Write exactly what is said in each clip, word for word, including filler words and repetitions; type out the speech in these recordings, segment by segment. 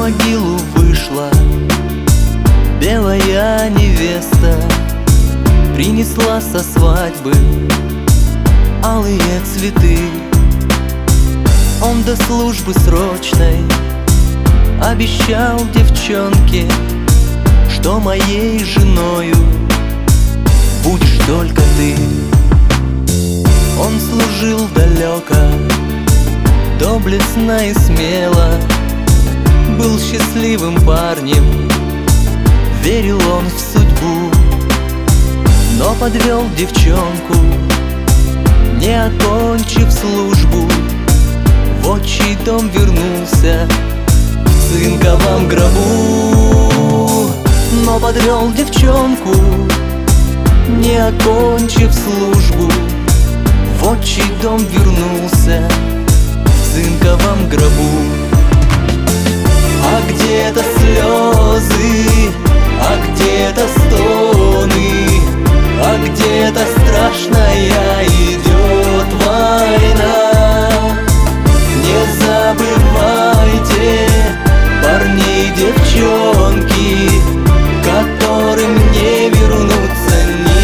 могилу вышла белая невеста, принесла со свадьбы алые цветы. Он до службы срочной обещал девчонке, что моей женою будешь только ты. Он служил далеко, доблестно и смело, был счастливым парнем, верил он в судьбу, но подвел девчонку, не окончив службу. В отчий дом вернулся в цинковом гробу, но подвел девчонку, не окончив службу. В отчий дом вернулся в цинковом гробу. А где-то слезы, а где-то стоны, а где-то страшная идет война. Не забывайте, парни и девчонки, которым не вернуться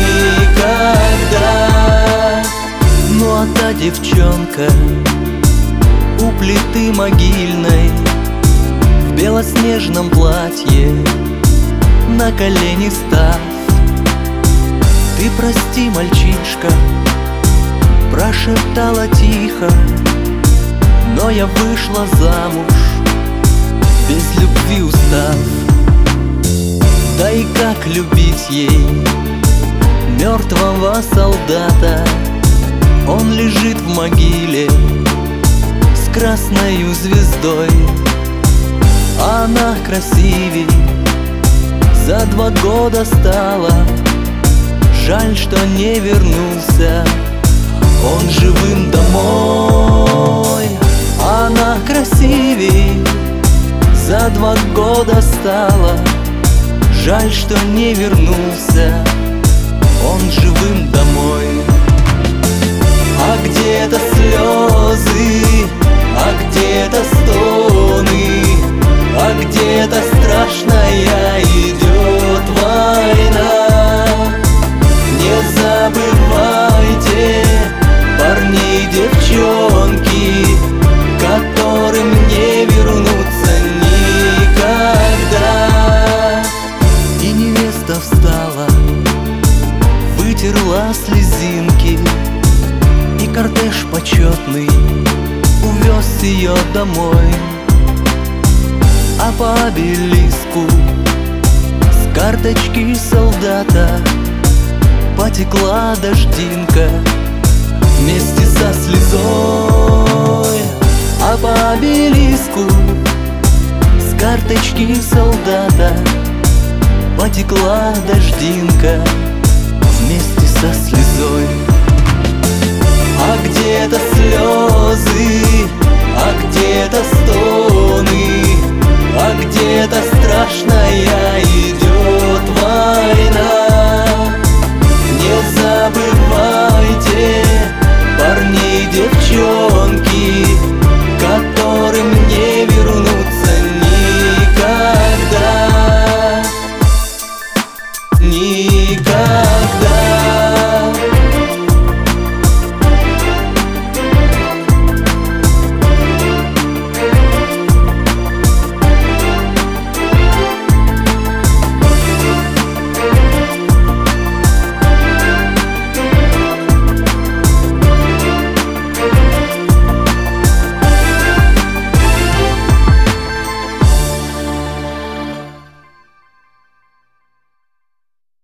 никогда. Ну а та девчонка у плиты могильной в белоснежном платье, на колени став: ты прости, мальчишка, прошептала тихо, но я вышла замуж, без любви устав. Да и как любить ей мертвого солдата? Он лежит в могиле с красною звездой, а она красивей за два года стала. Жаль, что не вернулся он живым домой. Она красивей за два года стала. Жаль, что не вернулся он живым домой. А где-то слезы, а где-то стоны, а где-то страшная идет война. Не забывайте, парни и девчонки, которым не вернуться никогда. И невеста встала, вытерла слезинки, и кортеж почетный увез ее домой. А по обелиску с карточки солдата потекла дождинка вместе со слезой. А по обелиску с карточки солдата потекла дождинка вместе со слезой. А где-то слезы,